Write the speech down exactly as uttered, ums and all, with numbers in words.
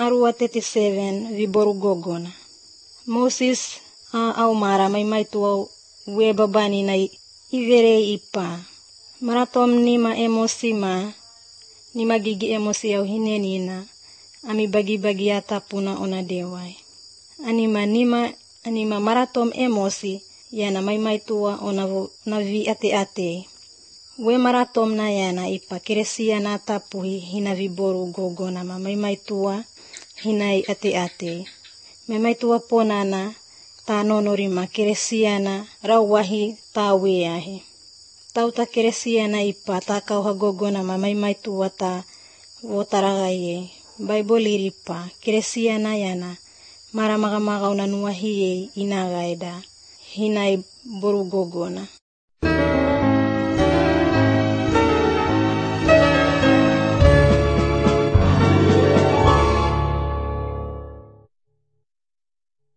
Arua thirty-seven viboru gogona. Moses uh, au mara mai mai tua we babani na ivere ipa. Maratom nima emosi ma, nima gigi emosi au hinenina, ami bagi-bagi ata puna ona dewai. Anima nima, anima maratom emosi, yana mai mai tua ona na vi ate-ate. We maratom na yana ipa keresia na tapuhi hina viboru gogona ma mai mai tua hinai ate-ate. Mai mai tua ponana ta nonorima keresia na rawahi ta weahe. Tau ta keresia na ipa ta kauha gogona ma mai mai tua ta wotaragaye. Bible iripa keresia na yana mara maga maga una nuahiye inagaida hinai boru gogona.